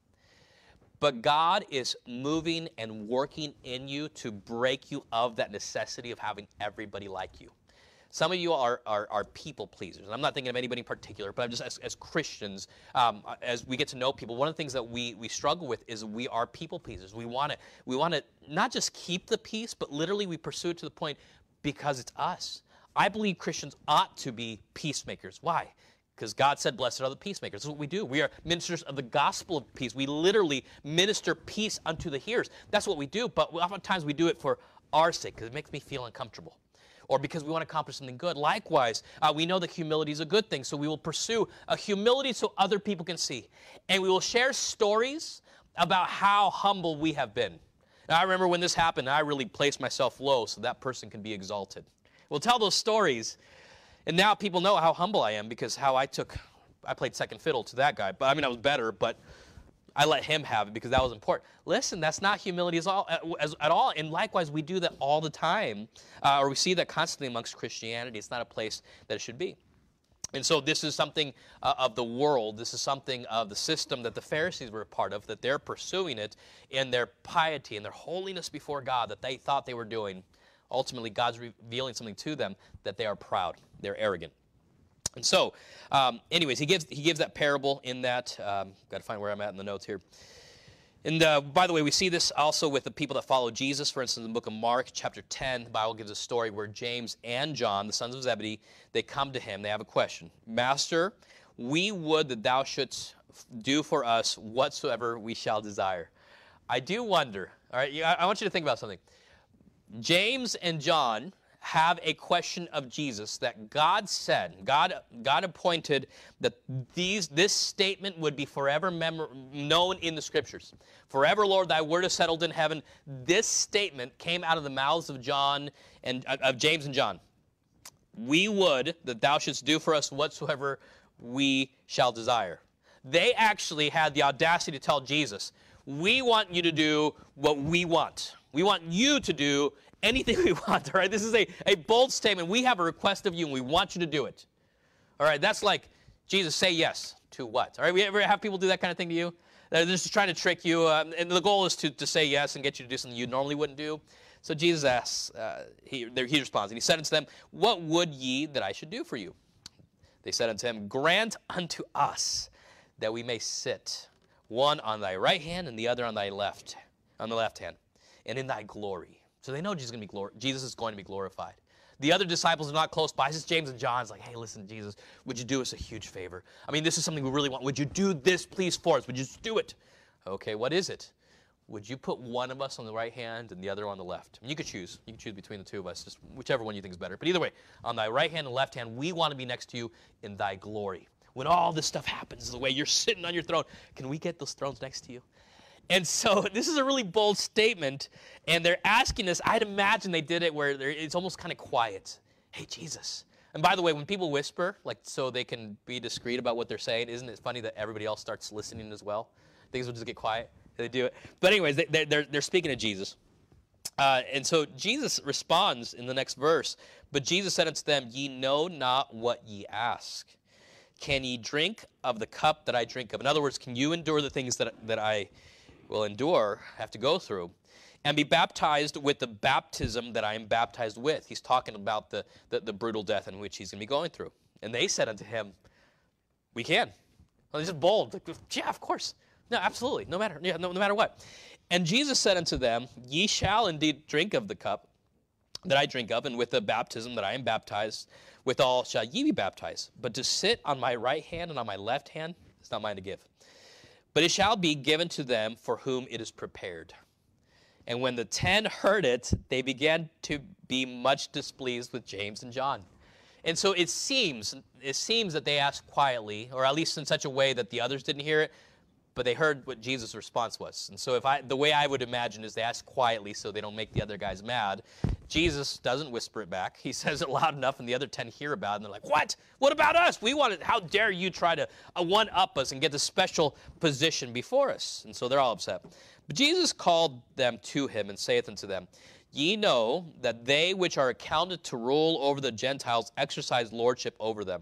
But God is moving and working in you to break you of that necessity of having everybody like you. Some of you are, are, are people pleasers. And I'm not thinking of anybody in particular, but I'm just as, as Christians, um, as we get to know people, one of the things that we, we struggle with is we are people pleasers. We want to we want to not just keep the peace, but literally we pursue it to the point because it's us. I believe Christians ought to be peacemakers. Why? Because God said, blessed are the peacemakers. That's what we do. We are ministers of the gospel of peace. We literally minister peace unto the hearers. That's what we do, but oftentimes we do it for our sake because it makes me feel uncomfortable, or because we want to accomplish something good. Likewise, uh, we know that humility is a good thing, so we will pursue a humility so other people can see. And we will share stories about how humble we have been. Now, I remember when this happened, I really placed myself low so that person can be exalted. We'll tell those stories, and now people know how humble I am because how I took, I played second fiddle to that guy. But I mean, I was better, but I let him have it because that was important. Listen, that's not humility as all, as, at all. And likewise, we do that all the time, uh, or we see that constantly amongst Christianity. It's not a place that it should be. And so this is something uh, of the world. This is something of the system that the Pharisees were a part of, that they're pursuing it in their piety and their holiness before God that they thought they were doing. Ultimately, God's revealing something to them that they are proud. They're arrogant. And so, um, anyways, he gives he gives that parable in that. Um, got to find where I'm at in the notes here. And uh, by the way, we see this also with the people that follow Jesus. For instance, in the book of Mark, chapter ten, the Bible gives a story where James and John, the sons of Zebedee, they come to him. They have a question. Master, we would that thou shouldst do for us whatsoever we shall desire. I do wonder, all right, I want you to think about something. James and John have a question of Jesus that God said, God, God appointed that these this statement would be forever mem- known in the Scriptures. Forever, Lord, thy word is settled in heaven. This statement came out of the mouths of John and uh, of James and John. We would that thou shouldst do for us whatsoever we shall desire. They actually had the audacity to tell Jesus, we want you to do what we want. We want you to do anything we want, all right? This is a, a bold statement. We have a request of you, and we want you to do it. All right, that's like, Jesus, say yes to what? All right, we ever have people do that kind of thing to you? They're just trying to trick you, um, and the goal is to, to say yes and get you to do something you normally wouldn't do. So Jesus asks, uh, he, he responds, and he said unto them, what would ye that I should do for you? They said unto him, grant unto us that we may sit, one on thy right hand and the other on thy left, on the left hand, and in thy glory. So they know Jesus is going to be glor- Jesus is going to be glorified. The other disciples are not close by. It's just James and John's like, hey, listen, Jesus, would you do us a huge favor? I mean, this is something we really want. Would you do this, please, for us? Would you just do it? Okay, what is it? Would you put one of us on the right hand and the other on the left? I mean, you could choose. You could choose between the two of us, just whichever one you think is better. But either way, on thy right hand and left hand, we want to be next to you in thy glory. When all this stuff happens, the way you're sitting on your throne, can we get those thrones next to you? And so this is a really bold statement, and they're asking us. I'd imagine they did it where it's almost kind of quiet. Hey, Jesus. And by the way, when people whisper, like so they can be discreet about what they're saying, isn't it funny that everybody else starts listening as well? Things will just get quiet. They do it. But anyways, they, they're, they're speaking to Jesus. Uh, and so Jesus responds in the next verse. But Jesus said unto them, ye know not what ye ask. Can ye drink of the cup that I drink of? In other words, can you endure the things that, that I will endure, have to go through, and be baptized with the baptism that I am baptized with? He's talking about the, the, the brutal death in which he's going to be going through. And they said unto him, we can. Well, he's just bold. Like, yeah, of course. No, absolutely. No matter, yeah, no, no matter what. And Jesus said unto them, ye shall indeed drink of the cup that I drink of, and with the baptism that I am baptized, withal shall ye be baptized. But to sit on my right hand and on my left hand is not mine to give. But it shall be given to them for whom it is prepared. And when the ten heard it, they began to be much displeased with James and John. And so it seems, it seems that they asked quietly, or at least in such a way that the others didn't hear it, but they heard what Jesus' response was. And so if I, the way I would imagine is they ask quietly so they don't make the other guys mad. Jesus doesn't whisper it back. He says it loud enough, and the other ten hear about it, and they're like, what? What about us? We want it. How dare you try to uh, one-up us and get the special position before us? And so they're all upset. But Jesus called them to him and saith unto them, ye know that they which are accounted to rule over the Gentiles exercise lordship over them,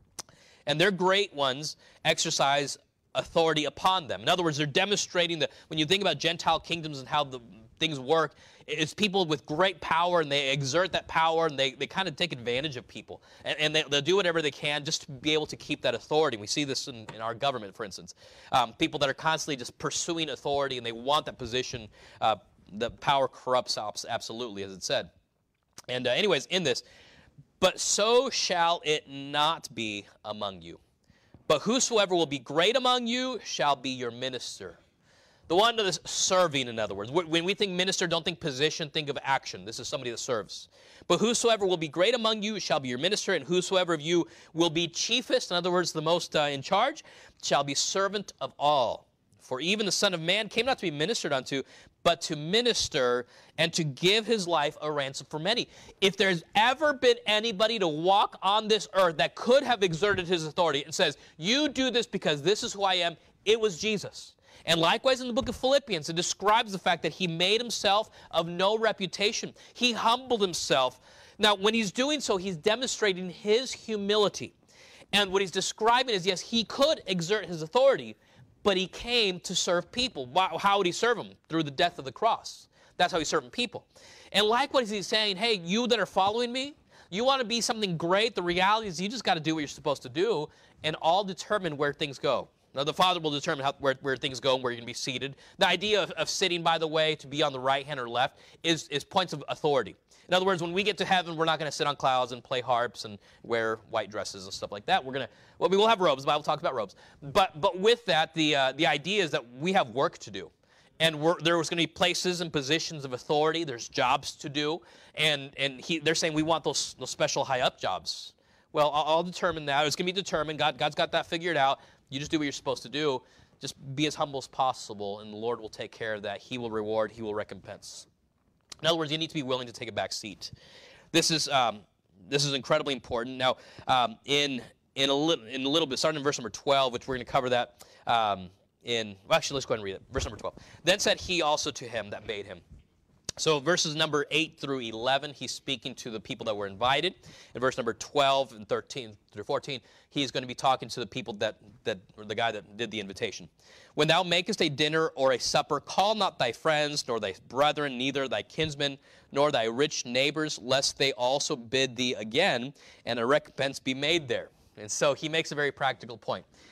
and their great ones exercise authority upon them. In other words, they're demonstrating that when you think about Gentile kingdoms and how the things work, it's people with great power, and they exert that power, and they, they kind of take advantage of people. And, and they, they'll do whatever they can just to be able to keep that authority. We see this in, in our government, for instance. Um, people that are constantly just pursuing authority, and they want that position. Uh, the power corrupts absolutely, as it said. And uh, anyways, in this, but so shall it not be among you. But whosoever will be great among you shall be your minister. The one that is serving, in other words. When we think minister, don't think position, think of action. This is somebody that serves. But whosoever will be great among you shall be your minister, and whosoever of you will be chiefest, in other words, the most uh, in charge, shall be servant of all. For even the Son of Man came not to be ministered unto, but to minister and to give his life a ransom for many. If there's ever been anybody to walk on this earth that could have exerted his authority and says, you do this because this is who I am, it was Jesus. And likewise in the book of Philippians, it describes the fact that he made himself of no reputation. He humbled himself. Now, when he's doing so, he's demonstrating his humility. And what he's describing is, yes, he could exert his authority, but he came to serve people. How would he serve them? Through the death of the cross. That's how he's serving people. And likewise, he's saying, hey, you that are following me, you want to be something great. The reality is you just got to do what you're supposed to do, and I'll determine where things go. Now, the Father will determine how, where, where things go and where you're going to be seated. The idea of, of sitting, by the way, to be on the right hand or left, is, is points of authority. In other words, when we get to heaven, we're not going to sit on clouds and play harps and wear white dresses and stuff like that. We're going to, well, we will have robes. The Bible talks about robes. But, but with that, the, uh, the idea is that we have work to do. And we're, there was going to be places and positions of authority. There's jobs to do. And, and he, they're saying we want those, those special high-up jobs. Well, I'll, I'll determine that. It's going to be determined. God, God's got that figured out. You just do what you're supposed to do. Just be as humble as possible, and the Lord will take care of that. He will reward. He will recompense. In other words, you need to be willing to take a back seat. This is um, this is incredibly important. Now, um, in in a little in a little bit, starting in verse number twelve, which we're going to cover that um, in. Well, actually, let's go ahead and read it. Verse number twelve. Then said he also to him that made him. So verses number eight through eleven, he's speaking to the people that were invited. In verse number twelve and thirteen through fourteen, he's going to be talking to the people that, that or the guy that did the invitation. When thou makest a dinner or a supper, call not thy friends, nor thy brethren, neither thy kinsmen, nor thy rich neighbors, lest they also bid thee again, and a recompense be made there. And so he makes a very practical point.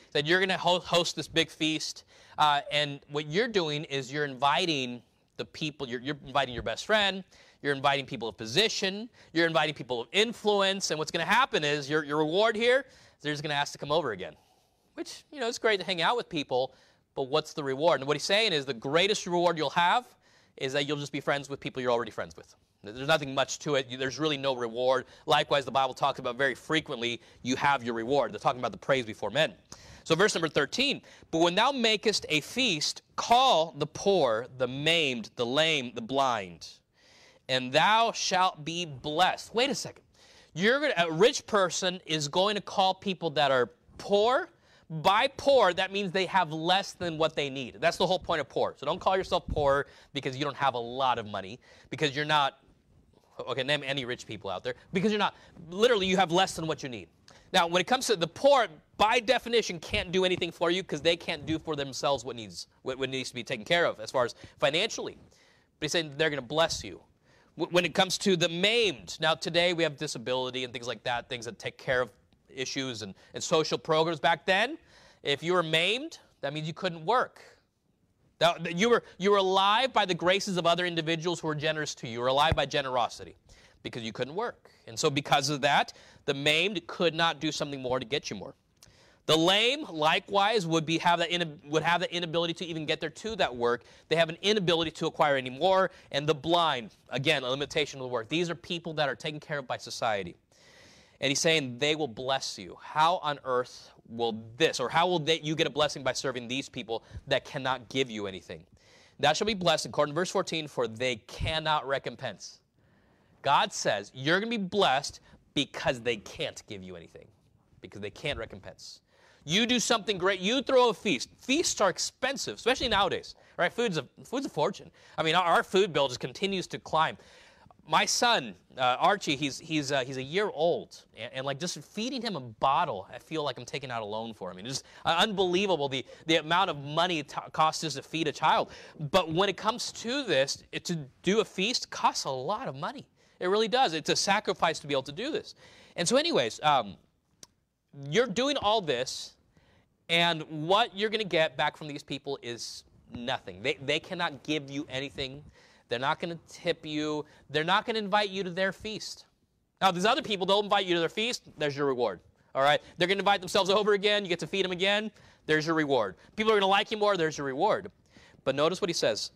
That you're going to ho- host this big feast, uh, and what you're doing is you're inviting the people, you're, you're inviting your best friend, you're inviting people of position, you're inviting people of influence, and what's going to happen is your, your reward here, they're just going to ask to come over again. Which, you know, it's great to hang out with people, but what's the reward? And what he's saying is the greatest reward you'll have is that you'll just be friends with people you're already friends with. There's nothing much to it. There's really no reward. Likewise, the Bible talks about very frequently, you have your reward. They're talking about the praise before men. So verse number thirteen, but when thou makest a feast, call the poor, the maimed, the lame, the blind, and thou shalt be blessed. Wait a second. You're gonna, a rich person is going to call people that are poor. By poor, that means they have less than what they need. That's the whole point of poor. So don't call yourself poor because you don't have a lot of money, because you're not, okay, name any rich people out there, because you're not, literally you have less than what you need. Now, when it comes to the poor, by definition, can't do anything for you because they can't do for themselves what needs, what, what needs to be taken care of as far as financially. But he's saying they're going to bless you. When it comes to the maimed, now today we have disability and things like that, things that take care of issues and, and social programs. Back then, if you were maimed, that means you couldn't work. Now, you were, you were alive by the graces of other individuals who were generous to you. You were alive by generosity because you couldn't work. And so because of that, the maimed could not do something more to get you more. The lame, likewise, would, be, have that in, would have the inability to even get there to that work. They have an inability to acquire any more. And the blind, again, a limitation of the work. These are people that are taken care of by society. And he's saying they will bless you. How on earth will this, or how will they, you get a blessing by serving these people that cannot give you anything? Thou shalt be blessed, according to verse fourteen, for they cannot recompense. God says you're going to be blessed because they can't give you anything, because they can't recompense. You do something great. You throw a feast. Feasts are expensive, especially nowadays. Right? Food's a, food's a fortune. I mean, our, our food bill just continues to climb. My son, uh, Archie, he's, he's, uh, he's a year old, and, and like just feeding him a bottle, I feel like I'm taking out a loan for him. I mean, it's just uh, unbelievable the, the amount of money it costs us to feed a child. But when it comes to this, it, to do a feast costs a lot of money. It really does. It's a sacrifice to be able to do this. And so anyways, um, you're doing all this, and what you're going to get back from these people is nothing. They, they cannot give you anything. They're not going to tip you. They're not going to invite you to their feast. Now, these other people, they'll invite you to their feast. There's your reward. All right? They're going to invite themselves over again. You get to feed them again. There's your reward. People are going to like you more. There's your reward. But notice what he says.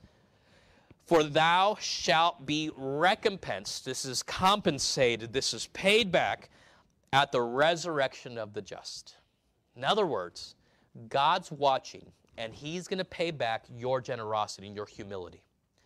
For thou shalt be recompensed. This is compensated. This is paid back at the resurrection of the just. In other words, God's watching, and he's going to pay back your generosity and your humility.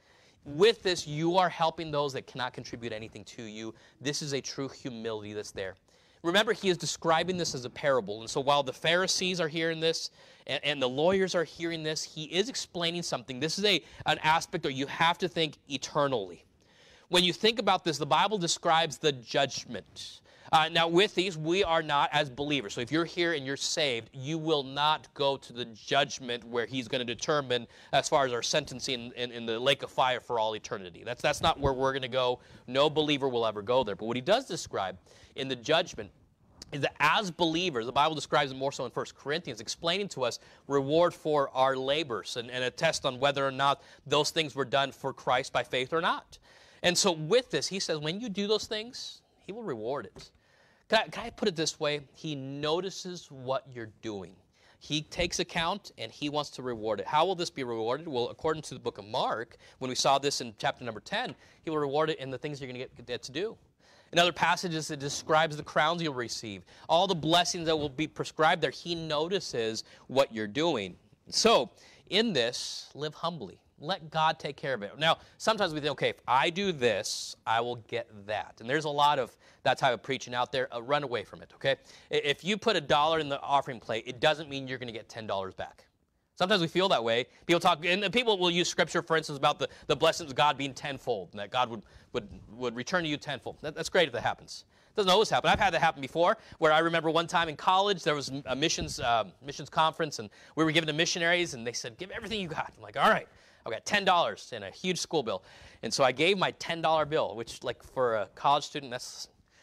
With this, you are helping those that cannot contribute anything to you. This is a true humility that's there. Remember, he is describing this as a parable. And so while the Pharisees are hearing this and, and the lawyers are hearing this, he is explaining something. This is a, an aspect where you have to think eternally. When you think about this, the Bible describes the judgment. Uh, now, with these, we are not as believers. So if you're here and you're saved, you will not go to the judgment where he's going to determine as far as our sentencing in, in, in the lake of fire for all eternity. That's, that's not where we're going to go. No believer will ever go there. But what he does describe in the judgment is that as believers, the Bible describes it more so in First Corinthians, explaining to us reward for our labors and, and a test on whether or not those things were done for Christ by faith or not. And so with this, he says, when you do those things, he will reward it. Can I, can I put it this way? He notices what you're doing. He takes account, and he wants to reward it. How will this be rewarded? Well, according to the book of Mark, when we saw this in chapter number ten, he will reward it in the things you're going to get, get to do. In other passages, it describes the crowns you'll receive. All the blessings that will be prescribed there, he notices what you're doing. So, in this, live humbly. Let God take care of it. Now, sometimes we think, okay, if I do this, I will get that. And there's a lot of that type of preaching out there. Uh, run away from it, okay? If you put a dollar in the offering plate, it doesn't mean you're going to get ten dollars back. Sometimes we feel that way. People talk, and people will use scripture, for instance, about the, the blessings of God being tenfold, and that God would, would, would return to you tenfold. That, that's great if that happens. It doesn't always happen. I've had that happen before, where I remember one time in college, there was a missions, uh, missions conference, and we were given to missionaries, and they said, give everything you got. I'm like, all right. I got ten dollars and a huge school bill. And so I gave my ten dollar bill, which, like, for a college student, that's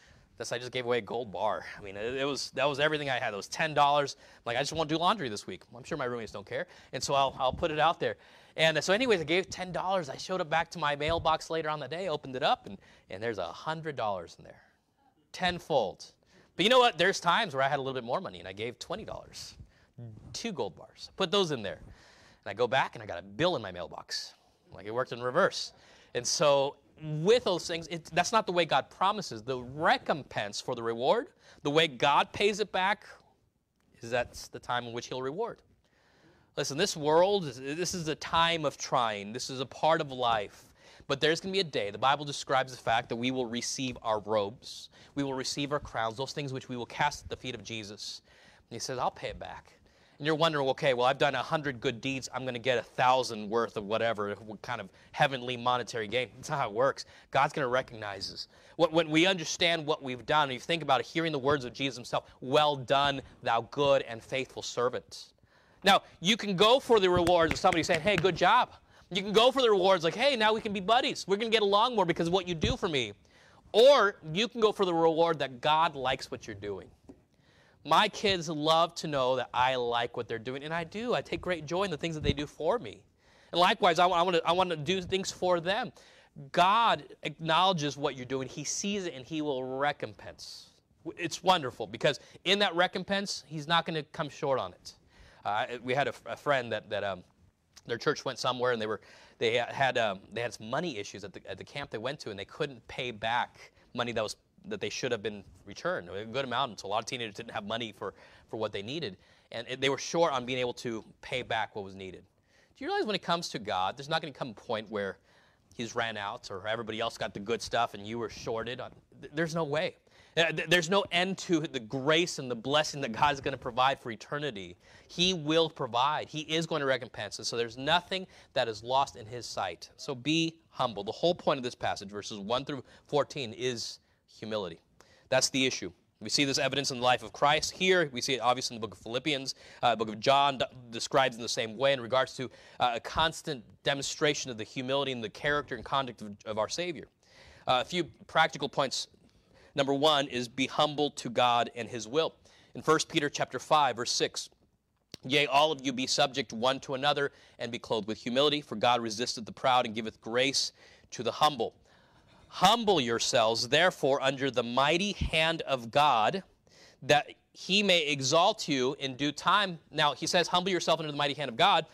this, I just gave away a gold bar. I mean, it, it was that was everything I had. It was ten dollars. Like, I just want to do laundry this week. I'm sure my roommates don't care. And so I'll, I'll put it out there. And uh, so anyways, I gave ten dollars. I showed it back to my mailbox later on the day, opened it up, and, and there's one hundred dollars in there. Tenfold. But you know what? There's times where I had a little bit more money, and I gave twenty dollars. Two gold bars. Put those in there. And I go back, and I got a bill in my mailbox. Like, it worked in reverse. And so with those things, it, that's not the way God promises. The recompense for the reward, the way God pays it back, is that's the time in which he'll reward. Listen, this world, this is a time of trying. This is a part of life. But there's going to be a day, the Bible describes the fact that we will receive our robes. We will receive our crowns, those things which we will cast at the feet of Jesus. And he says, I'll pay it back. And you're wondering, okay, well, I've done a hundred good deeds. I'm going to get a thousand worth of whatever, what kind of heavenly monetary gain. That's not how it works. God's going to recognize us. When we understand what we've done, and you think about it, hearing the words of Jesus himself, well done, thou good and faithful servant. Now, you can go for the rewards of somebody saying, hey, good job. You can go for the rewards like, hey, now we can be buddies. We're going to get along more because of what you do for me. Or you can go for the reward that God likes what you're doing. My kids love to know that I like what they're doing, and I do. I take great joy in the things that they do for me. And likewise, I, I, want to, I want to do things for them. God acknowledges what you're doing. He sees it, and he will recompense. It's wonderful because in that recompense, he's not going to come short on it. Uh, we had a, a friend that, that um, their church went somewhere, and they were they had um, they had some money issues at the at the camp they went to, and they couldn't pay back money that was that they should have been returned, a good amount. And so a lot of teenagers didn't have money for for what they needed, and it, they were short on being able to pay back what was needed. Do you realize when it comes to God, there's not going to come a point where he's ran out or everybody else got the good stuff and you were shorted? On, there's no way. There's no end to the grace and the blessing that God's going to provide for eternity. He will provide. He is going to recompense us. So there's nothing that is lost in his sight. So be humble. The whole point of this passage, verses one through fourteen, is humility. That's the issue. We see this evidence in the life of Christ here. We see it obviously in the book of Philippians. Uh, the book of John d- describes in the same way in regards to uh, a constant demonstration of the humility and the character and conduct of, of our Savior. Uh, a few practical points. Number one is be humble to God and his will. In First Peter chapter five, verse six, yea, all of you be subject one to another and be clothed with humility, for God resisteth the proud and giveth grace to the humble. Humble yourselves, therefore, under the mighty hand of God, that he may exalt you in due time. Now, he says, humble yourself under the mighty hand of God,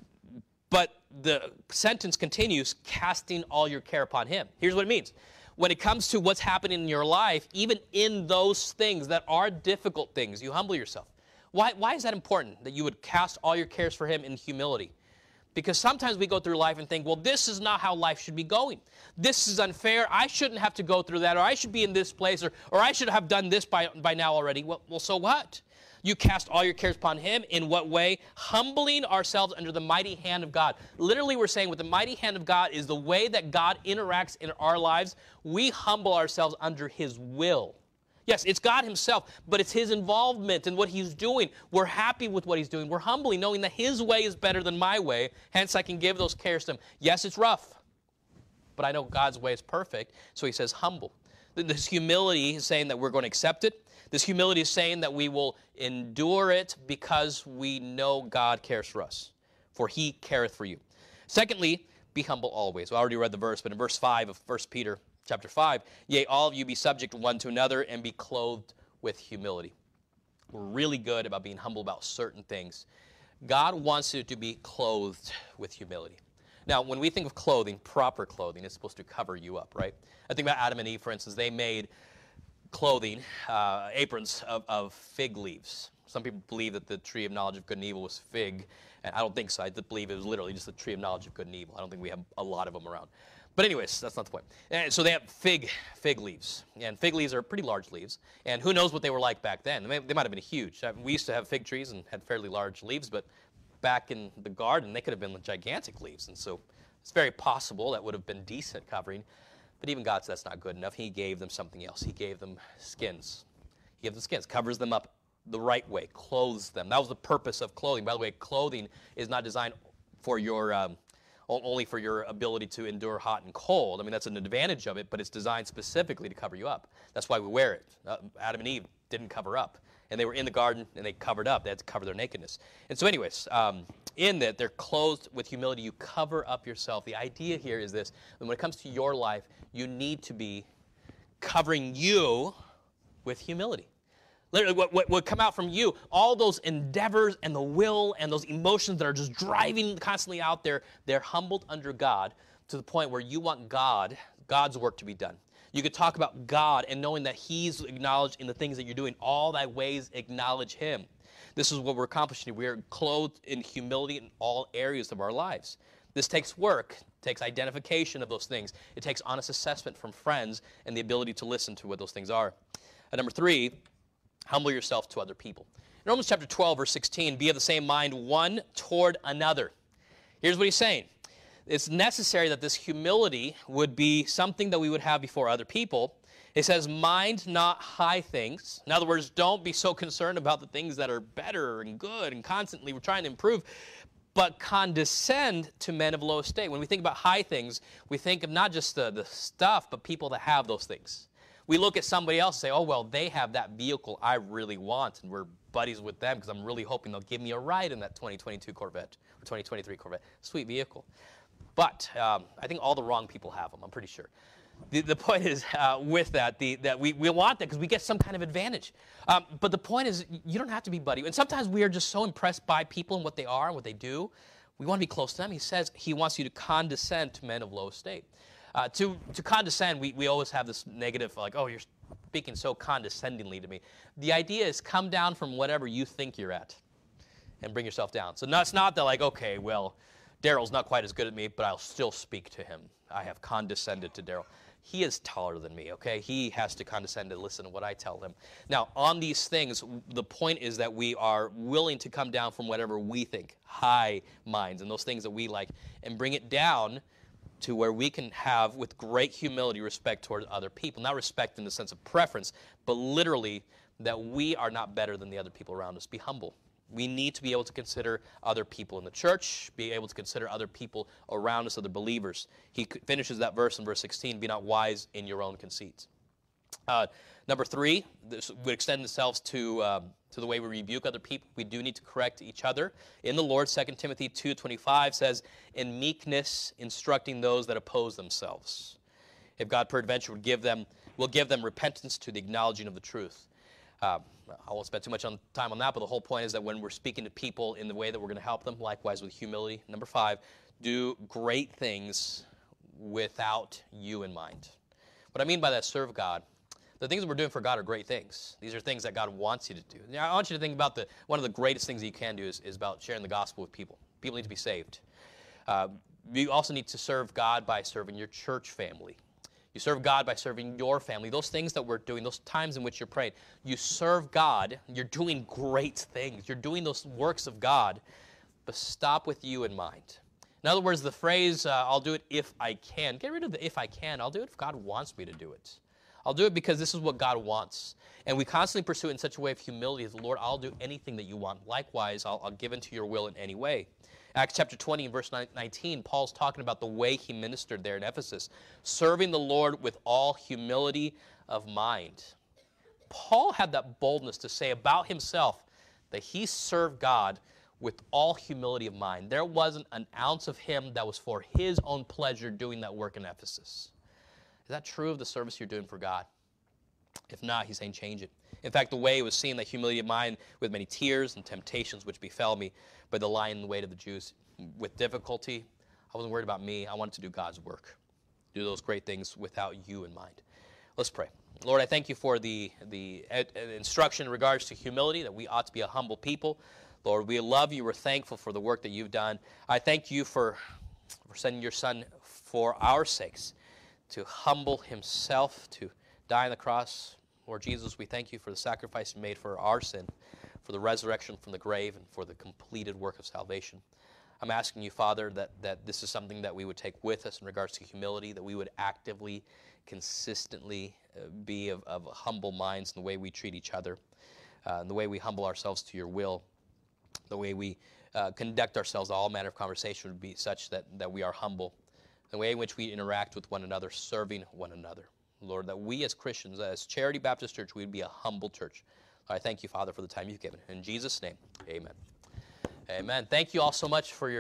but the sentence continues, casting all your care upon him. Here's what it means. When it comes to what's happening in your life, even in those things that are difficult things, you humble yourself. Why, why is that important, that you would cast all your cares for him in humility? Because sometimes we go through life and think, well, this is not how life should be going. This is unfair. I shouldn't have to go through that, or I should be in this place, or, or I should have done this by, by now already. Well, well, so what? You cast all your cares upon him. In what way? Humbling ourselves under the mighty hand of God. Literally, we're saying with the mighty hand of God is the way that God interacts in our lives. We humble ourselves under his will. Yes, it's God himself, but it's his involvement in what he's doing. We're happy with what he's doing. We're humbly knowing that his way is better than my way. Hence, I can give those cares to him. Yes, it's rough, but I know God's way is perfect. So he says humble. This humility is saying that we're going to accept it. This humility is saying that we will endure it because we know God cares for us, for he careth for you. Secondly, be humble always. We already read the verse, but in verse five of First Peter chapter five, yea, all of you be subject one to another and be clothed with humility. We're really good about being humble about certain things. God wants you to be clothed with humility. Now, when we think of clothing, proper clothing, it's supposed to cover you up, right? I think about Adam and Eve, for instance. They made clothing, uh, aprons of, of fig leaves. Some people believe that the tree of knowledge of good and evil was fig, and I don't think so. I believe it was literally just the tree of knowledge of good and evil. I don't think we have a lot of them around. But anyways, that's not the point. And so they have fig fig leaves, and fig leaves are pretty large leaves, and who knows what they were like back then. They, they might have been huge. I mean, we used to have fig trees and had fairly large leaves, but back in the garden, they could have been gigantic leaves, and so it's very possible that would have been decent covering. But even God said that's not good enough. He gave them something else. He gave them skins. He gave them skins, covers them up the right way, clothes them. That was the purpose of clothing. By the way, clothing is not designed for your um, only for your ability to endure hot and cold. I mean, that's an advantage of it, but it's designed specifically to cover you up. That's why we wear it. Uh, Adam and Eve didn't cover up. And they were in the garden, and they covered up. They had to cover their nakedness. And so anyways, um, in that, they're clothed with humility. You cover up yourself. The idea here is this. And when it comes to your life, you need to be covering you with humility. Literally, what, what would come out from you, all those endeavors and the will and those emotions that are just driving constantly out there, they're humbled under God to the point where you want God, God's work to be done. You could talk about God and knowing that He's acknowledged in the things that you're doing. All thy ways acknowledge Him. This is what we're accomplishing. We are clothed in humility in all areas of our lives. This takes work. It takes identification of those things. It takes honest assessment from friends and the ability to listen to what those things are. And number three, humble yourself to other people. In Romans chapter twelve, verse sixteen, be of the same mind one toward another. Here's what he's saying. It's necessary that this humility would be something that we would have before other people. It says, mind not high things. In other words, don't be so concerned about the things that are better and good and constantly we're trying to improve, but condescend to men of low estate. When we think about high things, we think of not just the, the stuff, but people that have those things. We look at somebody else and say, oh, well, they have that vehicle I really want, and we're buddies with them because I'm really hoping they'll give me a ride in that twenty twenty-two Corvette or twenty twenty-three Corvette. Sweet vehicle. But um, I think all the wrong people have them, I'm pretty sure. The, the point is, uh, with that, the, that we, we want that because we get some kind of advantage. Um, but the point is, you don't have to be buddy. And sometimes we are just so impressed by people and what they are and what they do. We want to be close to them. He says he wants you to condescend to men of low estate. Uh, to, to condescend, we, we always have this negative, like, oh, you're speaking so condescendingly to me. The idea is come down from whatever you think you're at and bring yourself down. So no, it's not that like, okay, well, Daryl's not quite as good at me, but I'll still speak to him. I have condescended to Daryl. He is taller than me, okay? He has to condescend to listen to what I tell him. Now, on these things, the point is that we are willing to come down from whatever we think, high minds, and those things that we like, and bring it down to where we can have, with great humility, respect toward other people. Not respect in the sense of preference, but literally that we are not better than the other people around us. Be humble. We need to be able to consider other people in the church, be able to consider other people around us, other believers. He finishes that verse in verse sixteen, be not wise in your own conceits. Uh, number three, this would extend themselves to, um, to the way we rebuke other people. We do need to correct each other. In the Lord, Second Timothy two twenty-five says, in meekness instructing those that oppose themselves. If God peradventure would give them, will give them repentance to the acknowledging of the truth. Uh, I won't spend too much on, time on that, but the whole point is that when we're speaking to people in the way that we're going to help them, likewise with humility. Number five, do great things without you in mind. What I mean by that, serve God. The things that we're doing for God are great things. These are things that God wants you to do. Now, I want you to think about the one of the greatest things that you can do is, is about sharing the gospel with people. People need to be saved. Uh, you also need to serve God by serving your church family. You serve God by serving your family. Those things that we're doing, those times in which you're praying, you serve God. You're doing great things. You're doing those works of God, but stop with you in mind. In other words, the phrase, uh, I'll do it if I can. Get rid of the if I can. I'll do it if God wants me to do it. I'll do it because this is what God wants. And we constantly pursue it in such a way of humility as, Lord, I'll do anything that you want. Likewise, I'll, I'll give into your will in any way. Acts chapter twenty and verse nineteen, Paul's talking about the way he ministered there in Ephesus, serving the Lord with all humility of mind. Paul had that boldness to say about himself that he served God with all humility of mind. There wasn't an ounce of him that was for his own pleasure doing that work in Ephesus. Is that true of the service you're doing for God? If not, he's saying change it. In fact, the way it was seen, that humility of mind with many tears and temptations which befell me by the lying in the weight of the Jews. With difficulty, I wasn't worried about me. I wanted to do God's work. Do those great things without you in mind. Let's pray. Lord, I thank you for the, the instruction in regards to humility, that we ought to be a humble people. Lord, we love you. We're thankful for the work that you've done. I thank you for, for sending your Son for our sakes to humble himself, to die on the cross. Lord Jesus, we thank you for the sacrifice you made for our sin, for the resurrection from the grave, and for the completed work of salvation. I'm asking you, Father, that, that this is something that we would take with us in regards to humility, that we would actively, consistently uh, be of, of humble minds in the way we treat each other, uh, in the way we humble ourselves to your will, the way we uh, conduct ourselves, all manner of conversation would be such that, that we are humble. The way in which we interact with one another, serving one another. Lord, that we as Christians, as Charity Baptist Church, we'd be a humble church. I thank you, Father, for the time you've given. In Jesus' name, amen. Amen. Thank you all so much for your